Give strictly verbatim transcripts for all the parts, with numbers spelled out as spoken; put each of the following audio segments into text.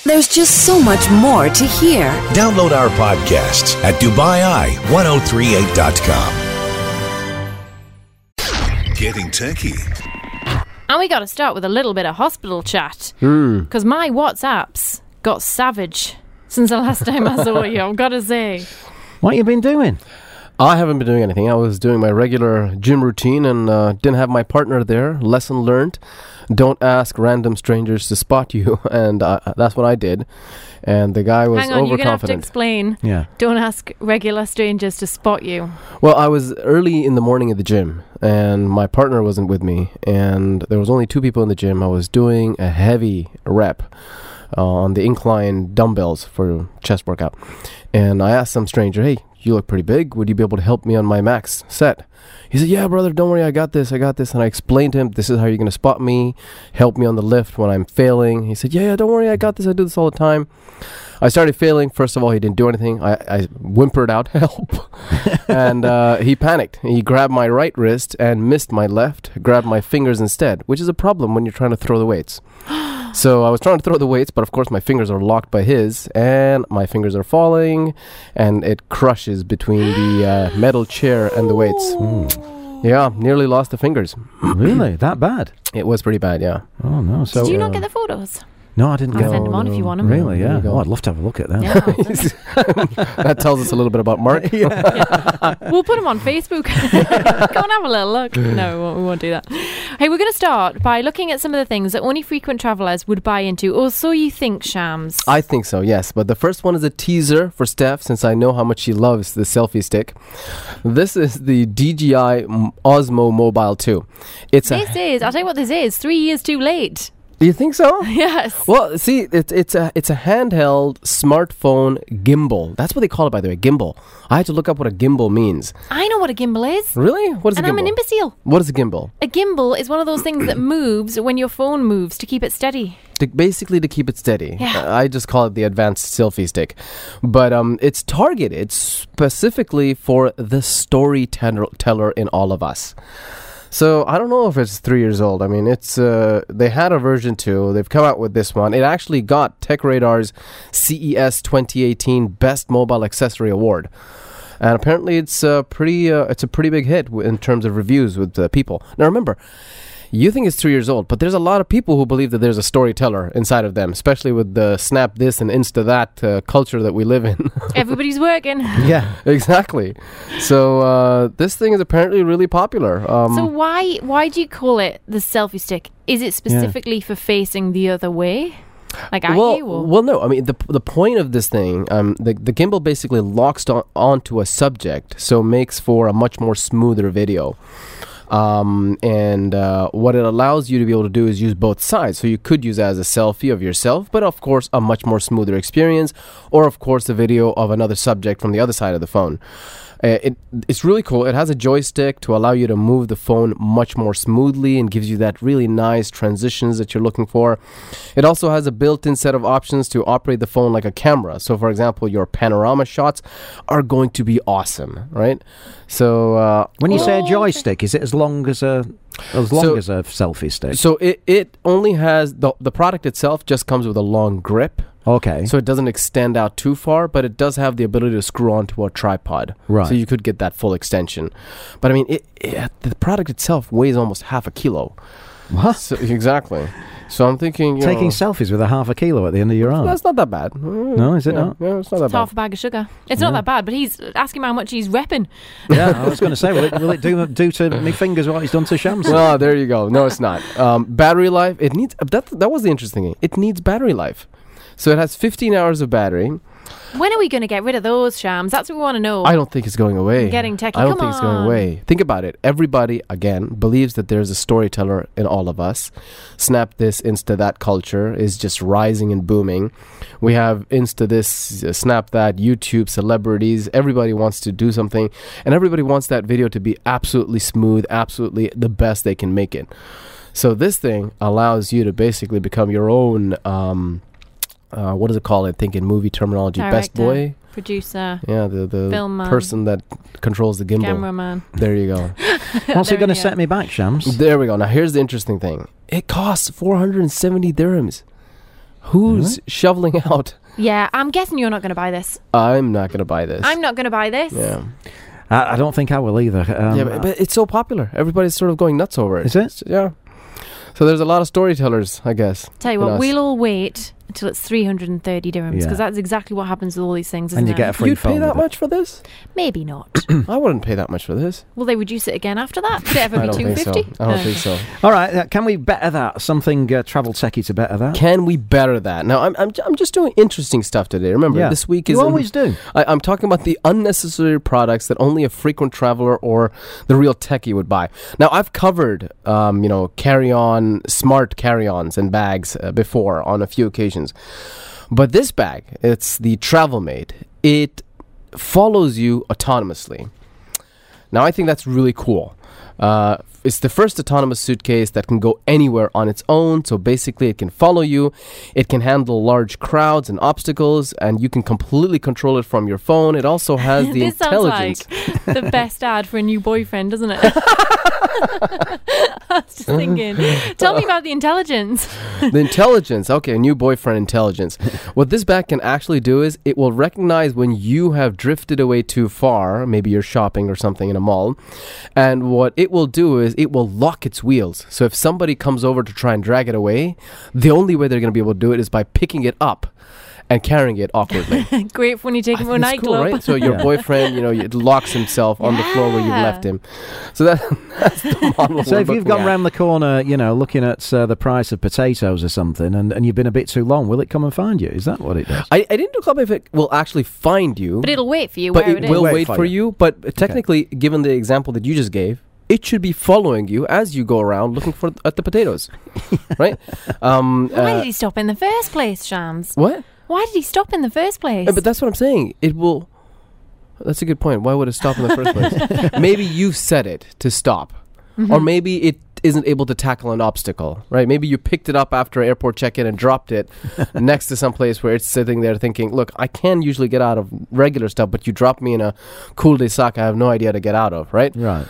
There's just so much more to hear. Download our podcasts at Dubai Eye ten thirty-eight dot com. Getting techie. And we got to start with a little bit of hospital chat. Hmm. Because my WhatsApps got savage since the last time I saw you, I've got to say. What you been doing? I haven't been doing anything. I was doing my regular gym routine and uh, didn't have my partner there. Lesson learned. Don't ask random strangers to spot you. And uh, that's what I did. And the guy was Hang on, you're going to have to overconfident. explain. Yeah. Don't ask regular strangers to spot you. Well, I was early in the morning at the gym and my partner wasn't with me. And there was only two people in the gym. I was doing a heavy rep uh, on the incline dumbbells for chest workout. And I asked some stranger, hey, you look pretty big. Would you be able to help me on my max set? He said, yeah, brother, don't worry. I got this. I got this. And I explained to him, this is how you're going to spot me. Help me on the lift when I'm failing. He said, yeah, yeah, don't worry. I got this. I do this all the time. I started failing. First of all, he didn't do anything. I, I whimpered out, help. and uh, he panicked. He grabbed my right wrist and missed my left, grabbed my fingers instead, which is a problem when you're trying to throw the weights. So I was trying to throw the weights, but of course my fingers are locked by his, and my fingers are falling, and it crushes between the uh, metal chair and the weights. Mm. Yeah, nearly lost the fingers. Really? That bad? It was pretty bad, yeah. Oh, no. So, Did you uh, not get the photos? No, I didn't I'll get send them on no, if you want them. Really, yeah. go. Oh, I'd love to have a look at them. Yeah. That tells us a little bit about Mark. Yeah. We'll put them on Facebook. Go and have a little look. No, we won't, we won't do that. Hey, we're going to start by looking at some of the things that only frequent travellers would buy into, or so you think, Shams. I think so, yes. But the first one is a teaser for Steph, since I know how much she loves the selfie stick. This is the D J I Osmo Mobile two. It's This a, is, I'll tell you what this is, three years too late. Do you think so? Yes. Well, see, it's it's a it's a handheld smartphone gimbal. That's what they call it, by the way, gimbal. I had to look up what a gimbal means. I know what a gimbal is. Really? What is And a gimbal? I'm an imbecile. What is a gimbal? A gimbal is one of those things that moves when your phone moves to keep it steady. To, basically to keep it steady. Yeah. Uh, I just call it the advanced selfie stick. But um, it's targeted specifically for the storyteller in all of us. So I don't know if it's three years old. I mean, it's uh, they had a version two. They've come out with this one. It actually got TechRadar's C E S twenty eighteen Best Mobile Accessory Award, and apparently it's a pretty uh, it's a pretty big hit w- in terms of reviews with uh, people. Now remember, you think it's three years old, but there's a lot of people who believe that there's a storyteller inside of them, especially with the Snap this and Insta that uh, culture that we live in. Everybody's working. Yeah. Exactly. So uh, this thing is apparently really popular. Um, So why why do you call it the selfie stick? Is it specifically for facing the other way? Like at well, you? Or? well, no. I mean, the the point of this thing, um, the the gimbal basically locks on, onto a subject, so makes for a much more smoother video. Um, and uh, what it allows you to be able to do is use both sides. So you could use it as a selfie of yourself, but of course a much more smoother experience, or of course a video of another subject from the other side of the phone. Uh, it it's really cool. It has a joystick to allow you to move the phone much more smoothly and gives you that really nice transitions that you're looking for. It also has a built-in set of options to operate the phone like a camera. So, for example, your panorama shots are going to be awesome, right? So, uh, When you say a Oh, joystick, is it as long as a as long So- as a selfie stick? so it it only has the the product itself just comes with a long grip. Okay. So it doesn't extend out too far, but it does have the ability to screw onto a tripod. Right. So you could get that full extension. But I mean, it, it, the product itself weighs almost half a kilo. What? So, exactly. So I'm thinking, you Taking know, selfies with a half a kilo at the end of your arm. that's not that bad. No, is it yeah, not? Yeah, it's not that It's bad. half a bag of sugar. It's not that bad, but he's asking how much he's repping. Yeah, I was going to say, will it, will it do do to me fingers what he's done to Shams? Oh, there you go. No, it's not. Um, battery life, it needs, that, that was the interesting thing. It needs battery life. So it has fifteen hours of battery. When are we going to get rid of those, Shams? That's what we want to know. I don't think it's going away. Getting techie. I don't Come think it's going on. away. Think about it. Everybody, again, believes that there's a storyteller in all of us. Snap this, Insta that culture is just rising and booming. We have Insta this, uh, Snap that, YouTube, celebrities. Everybody wants to do something. And everybody wants that video to be absolutely smooth, absolutely the best they can make it. So this thing allows you to basically become your own... Um, Uh, what does it call it? I think in movie terminology, best Director, boy. producer, Yeah, the the Film man. person that controls the gimbal. cameraman. There you go. What's it going to There we set me back, Shams? There we go. Now here's the interesting thing. It costs four hundred seventy dirhams. Who's Really? shoveling out? Yeah, I'm guessing you're not going to buy this. I'm not going to buy this. I'm not going to buy this. Yeah. I, I don't think I will either. Um, yeah, but, but it's so popular. Everybody's sort of going nuts over it. Is it? It's- yeah. So there's a lot of storytellers, I guess. Tell you in what, us. we'll all wait until it's three hundred thirty dirhams because Yeah. that's exactly what happens with all these things, isn't and you it? get a free You'd phone. pay that with it. much for this? Maybe not. I wouldn't pay that much for this. Will they reduce it again after that? Could it ever I be don't two think so. fifty? I don't think so. All right, uh, can we better that? Something uh, travel techie to better that? Can we better that? Now, I'm I'm, I'm just doing interesting stuff today. Remember, Yeah. this week You is... in- always do. I, I'm talking about the unnecessary products that only a frequent traveler or the real techie would buy. Now, I've covered, um, you know, carry-on, smart carry-ons and bags uh, before on a few occasions. But this bag, it's the TravelMate. It follows you autonomously. Now, I think that's really cool. Uh, it's the first autonomous suitcase that can go anywhere on its own. So basically, it can follow you. It can handle large crowds and obstacles, and you can completely control it from your phone. It also has the This sounds intelligence. like the best ad for a new boyfriend, doesn't it? I was just thinking. Tell me about the intelligence. The intelligence. Okay, new boyfriend intelligence. What this bag can actually do is it will recognize when you have drifted away too far. Maybe you're shopping or something in a mall. And what it will do is it will lock its wheels. So if somebody comes over to try and drag it away, the only way they're going to be able to do it is by picking it up and carrying it awkwardly. Great when you take I him to a think it's cool, nightclub. right? So your Yeah. boyfriend, you know, it locks himself on the floor where you've Yeah. left him. So that, that's the model. So we're if you've looking gone at. round the corner, you know, looking at uh, the price of potatoes or something, and, and you've been a bit too long, will it come and find you? Is that what it does? I, I didn't look up if it will actually find you. But it'll wait for you but where it it will is. Wait wait for for you. you. But technically, given the example that you just gave, it should be following you as you go around looking for at the potatoes, right? Um, Why uh, did he stop in the first place, Shams? what? Why did he stop in the first place? Uh, But that's what I'm saying. It will. That's a good point. Why would it stop in the first place? Maybe you set it to stop, Mm-hmm. or maybe it isn't able to tackle an obstacle, right? Maybe you picked it up after airport check-in and dropped it next to some place where it's sitting there thinking, look, I can usually get out of regular stuff, but you dropped me in a cool de sac I have no idea to get out of, right? Right.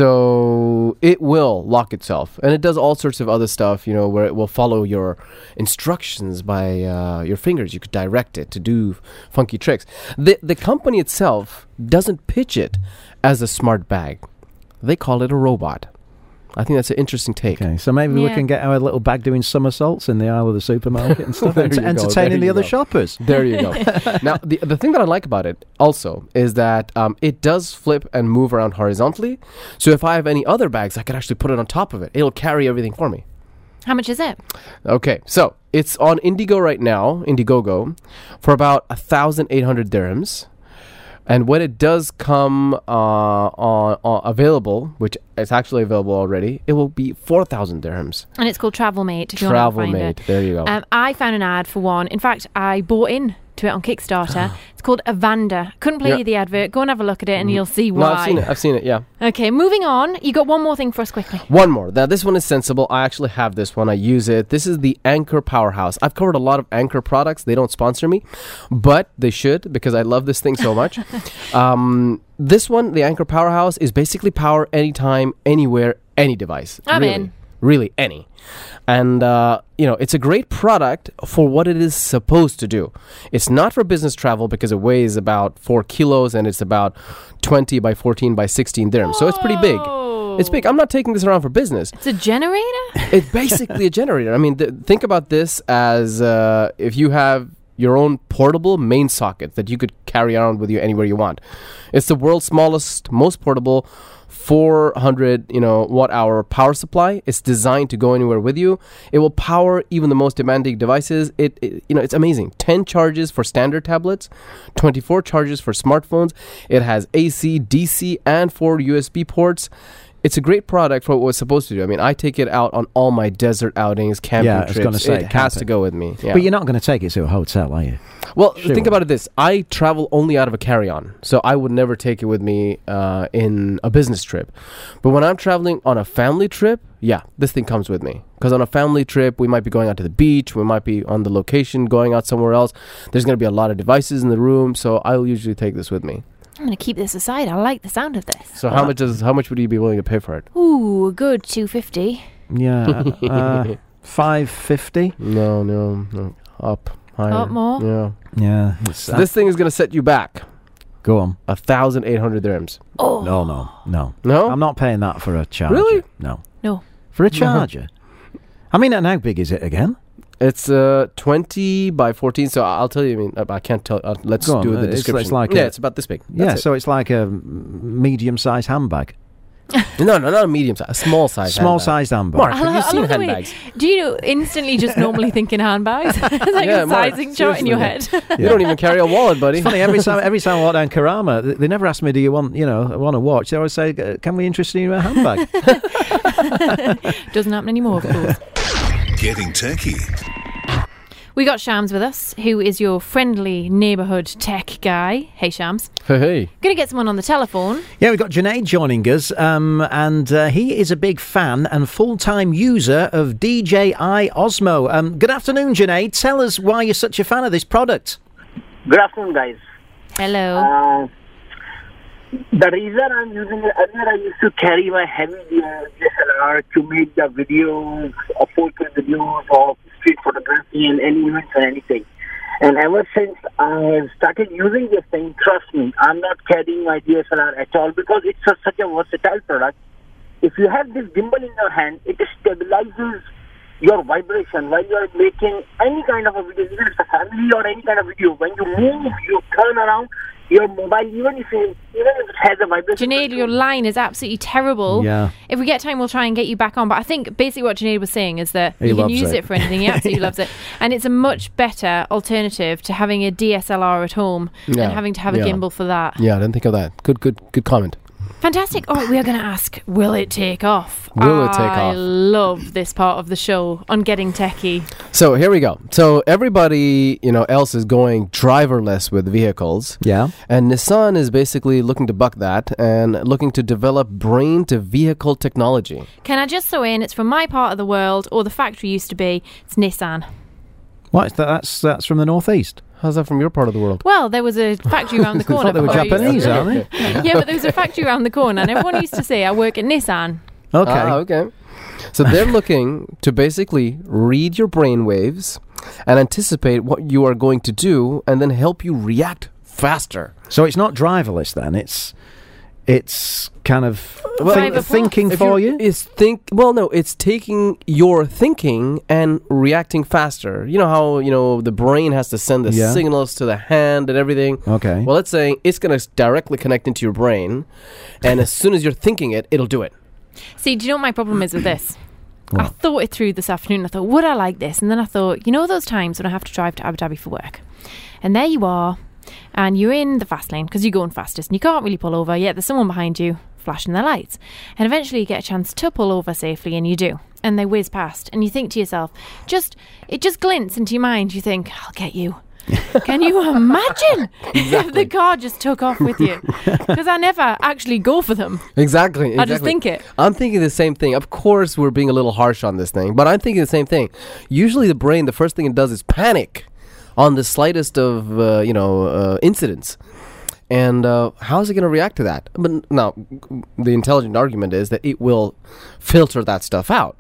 So it will lock itself, and it does all sorts of other stuff, you know, where it will follow your instructions by uh, your fingers. You could direct it to do funky tricks. The the company itself doesn't pitch it as a smart bag. They call it a robot. I think that's an interesting take. Okay, so maybe we Yeah. can get our little bag doing somersaults in the aisle of the supermarket and stuff, There ent- you go, entertaining there the you other go. shoppers. There you go. Now, the the thing that I like about it also is that um, it does flip and move around horizontally. So if I have any other bags, I could actually put it on top of it. It'll carry everything for me. How much is it? Okay, so it's on Indigo right now, Indiegogo, for about one thousand eight hundred dirhams. And when it does come uh, on, on available, which is actually available already, it will be four thousand dirhams. And it's called TravelMate. If you want to find it. TravelMate. There you go. Um, I found an ad for one. In fact, I bought in to it on Kickstarter. It's called Evander. Couldn't play Yeah. you the advert. Go and have a look at it, and you'll see no, why. I've seen it. I've seen it. Yeah. Okay, moving on. You got one more thing for us quickly. One more. Now, this one is sensible. I actually have this one. I use it. This is the Anchor Powerhouse. I've covered a lot of Anchor products. They don't sponsor me, but they should because I love this thing so much. um, this one, the Anchor Powerhouse, is basically power anytime, anywhere, any device. I'm really, in. Really, any. And, uh, you know, it's a great product for what it is supposed to do. It's not for business travel because it weighs about four kilos and it's about twenty by fourteen by sixteen dirhams. So it's pretty big. It's big. I'm not taking this around for business. It's a generator? It's basically a generator. I mean, th- think about this as uh, if you have your own portable main socket that you could carry around with you anywhere you want. It's the world's smallest, most portable four hundred, you know, watt hour power supply. It's designed to go anywhere with you. It will power even the most demanding devices. It, it you know, it's amazing. ten charges for standard tablets, twenty-four charges for smartphones. It has A C, D C, and four U S B ports. It's a great product for what it's supposed to do. I mean, I take it out on all my desert outings, camping Yeah, I was trips. gonna say, it has camping. to go with me. Yeah. But you're not going to take it to a hotel, are you? Well, Sure. think about it this. I travel only out of a carry-on, so I would never take it with me uh, in a business trip. But when I'm traveling on a family trip, yeah, this thing comes with me. Because on a family trip, we might be going out to the beach, we might be on the location, going out somewhere else. There's going to be a lot of devices in the room, so I'll usually take this with me. I'm going to keep this aside. I like the sound of this. So how much is how much would you be willing to pay for it? Ooh, a good two fifty. Yeah. uh, five fifty. No, no, no. up higher. Up more? Yeah. Yeah. It's, So this thing is going to set you back go on. a thousand eight hundred dirhams. Oh. No, no, no. No? I'm not paying that for a charger. Really? No. No. For a charger? I mean, and how big is it again? It's uh twenty by fourteen. So I'll tell you. I mean, I I can't tell. Uh, let's Go on, do uh, the it's- description. it's like yeah, a- it's about this big. Yeah, That's so it's like a medium-sized handbag. it. no, no, not a medium size, a small size. Small-sized handbag. Mark, I have lo- you I seen love the way- handbags? Do you instantly just normally think in handbags? It's like Yeah, a Mark, sizing chart in your head. seriously. You don't even carry a wallet, buddy. It's funny, every time every time I walk down Karama, they, they never ask me, do you want, you know, want a watch? They always say, "Uh, can we interest you in a handbag? Doesn't happen anymore, of course. Getting techie. We got Shams with us, who is your friendly neighbourhood tech guy. Hey, Shams. Hey, hey. Gonna get someone on the telephone. Yeah, we've got Junaid joining us, um, and uh, he is a big fan and full-time user of D J I Osmo. Um, good afternoon, Junaid. Tell us why you're such a fan of this product. Good afternoon, guys. Hello. Uh, the reason I'm using it, earlier I used to carry my heavy uh, D S L R to make the videos, or photo videos, or street photography, and any events or anything. And ever since I started using this thing, trust me, I'm not carrying my D S L R at all because it's a, such a versatile product. If you have this gimbal in your hand, it stabilizes your vibration while you are making any kind of a video, even if it's a family or any kind of video. When you move, you turn around, your mobile, even if it, even if it has a vibration. Junaid, your line is absolutely terrible. Yeah. If we get time, we'll try and get you back on. But I think basically what Junaid was saying is that He you can loves use it. it. for anything. He absolutely loves it. And it's a much better alternative to having a D S L R at home Yeah. and having to have a Yeah. gimbal for that. Yeah, I didn't think of that. Good, good, good comment. Fantastic. All right, we are going to ask, will it take off? Will it take I off? love this part of the show on Getting Techie. So here we go. So everybody, you know, else is going driverless with vehicles. Yeah. And Nissan is basically looking to buck that and looking to develop brain-to-vehicle technology. Can I just throw in, it's from my part of the world, or the factory used to be, it's Nissan. What? Is that, that's that's from the northeast. How's that from your part of the world? Well, there was a factory around the I corner. thought they were before I used to- Japanese, aren't they? Yeah, but there was a factory around the corner, and everyone used to say, I work at Nissan. Okay. Ah, okay. So they're looking to basically read your brain waves and anticipate what you are going to do and then help you react faster. So it's not driverless then. It's it's kind of Well, think- Driver thinking If for you're- you. It's think well no, it's taking your thinking and reacting faster. You know how, you know, the brain has to send the Yeah. signals to the hand and everything. Okay. Well, let's say it's going to directly connect into your brain, and as soon as you're thinking it, it'll do it. See, do you know what my problem is with this? I What? thought it through this afternoon. I thought, would I like this? And then I thought, you know those times when I have to drive to Abu Dhabi for work? And there you are, and you're in the fast lane because you're going fastest and you can't really pull over, yet there's someone behind you flashing their lights. And eventually you get a chance to pull over safely, and you do. And they whiz past, and you think to yourself, just it just glints into your mind. You think, I'll get you. Can you imagine if the car just took off with you? Because I never actually go for them. Exactly, exactly. I just think it. I'm thinking the same thing. Of course, we're being a little harsh on this thing, but I'm thinking the same thing. Usually, the brain, the first thing it does is panic on the slightest of, uh, you know, uh, incidents. And uh, how is it going to react to that? But now, the intelligent argument is that it will filter that stuff out.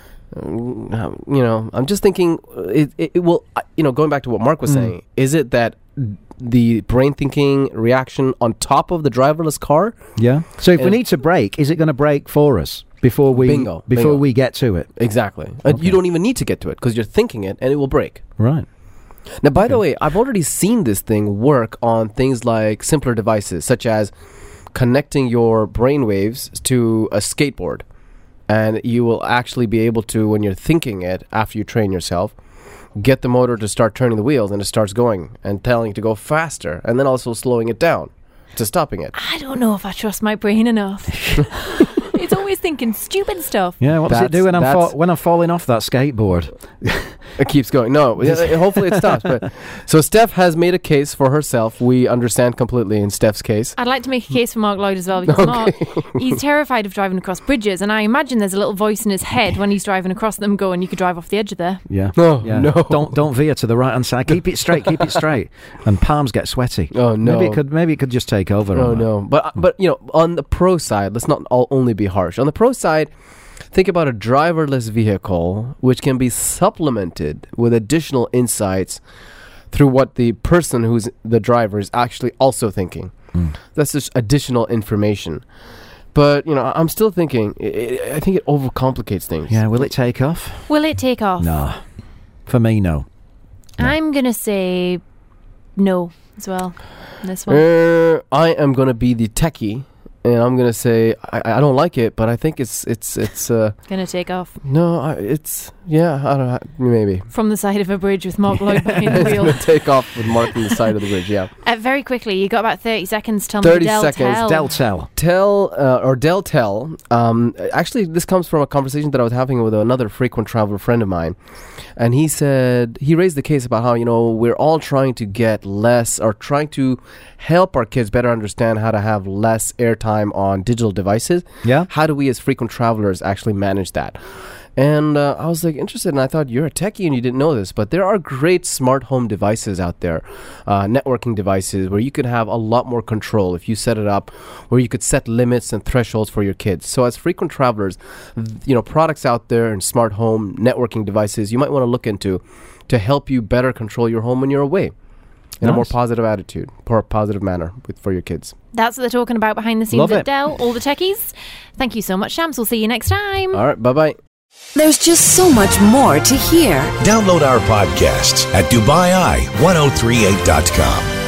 Uh, you know, I'm just thinking, uh, it, it, it will, uh, you know, going back to what Mark was Mm. saying, is it that the brain thinking reaction on top of the driverless car? Yeah. So if we And- need to brake, is it going to brake for us before we Bingo, before bingo. we get to it? Exactly. Uh, Okay. you don't even need to get to it because you're thinking it and it will break. Right. Now, by the Okay. way, I've already seen this thing work on things like simpler devices, such as connecting your brain waves to a skateboard. And you will actually be able to, when you're thinking it, after you train yourself, get the motor to start turning the wheels, and it starts going and telling you to go faster, and then also slowing it down to stopping it. I don't know if I trust my brain enough. It's always thinking stupid stuff. Yeah. What does it That's- do when I'm that's- fa- when I'm falling off that skateboard? It keeps going. No, uh, hopefully it stops. But so Steph has made a case for herself. We understand completely in Steph's case. I'd like to make a case for Mark Lloyd as well, because Mark, he's terrified of driving across bridges, and I imagine there's a little voice in his head when he's driving across them going, you could drive off the edge of there. Yeah. Oh, Yeah. no. Don't don't veer to the right hand side. Keep it straight. Keep it straight. And palms get sweaty. Oh no. Maybe it could maybe it could just take over. Oh on that. no. But uh, but you know, on the pro side, let's not all only be harsh. On the pro side, Think about a driverless vehicle which can be supplemented with additional insights through what the person who's the driver is actually also thinking. Mm. That's just additional information. But, you know, I'm still thinking, I think it overcomplicates things. Yeah, will it take off? Will it take off? No. For me, no. no. I'm going to say no as well. This one. Uh, I am going to be the techie. And I'm gonna say I, I don't like it, but I think it's it's it's uh, gonna take off. No, I, it's yeah, I don't know, maybe from the side of a bridge with Mark Lloyd behind the wheel. Take off with Mark on the side of the bridge. Yeah. Uh, very quickly, you got about thirty seconds. Tell thirty me Del seconds. Tell. Del Tell. Tell uh, or Del Tell. Um, actually, this comes from a conversation that I was having with another frequent traveler friend of mine, and he said he raised the case about how you know we're all trying to get less or trying to help our kids better understand how to have less airtime on digital devices. Yeah. How do we as frequent travelers actually manage that? And uh, I was like interested, and I thought you're a techie and you didn't know this, but there are great smart home devices out there, uh, networking devices where you could have a lot more control if you set it up, where you could set limits and thresholds for your kids. So as frequent travelers, th- you know, products out there and smart home networking devices you might want to look into to help you better control your home when you're away. In nice. a more positive attitude, more positive manner with, for your kids. That's what they're talking about behind the scenes Love at it. Dell, all the techies. Thank you so much, Shams. We'll see you next time. All right, bye-bye. There's just so much more to hear. Download our podcasts at Dubai Eye ten thirty-eight dot com.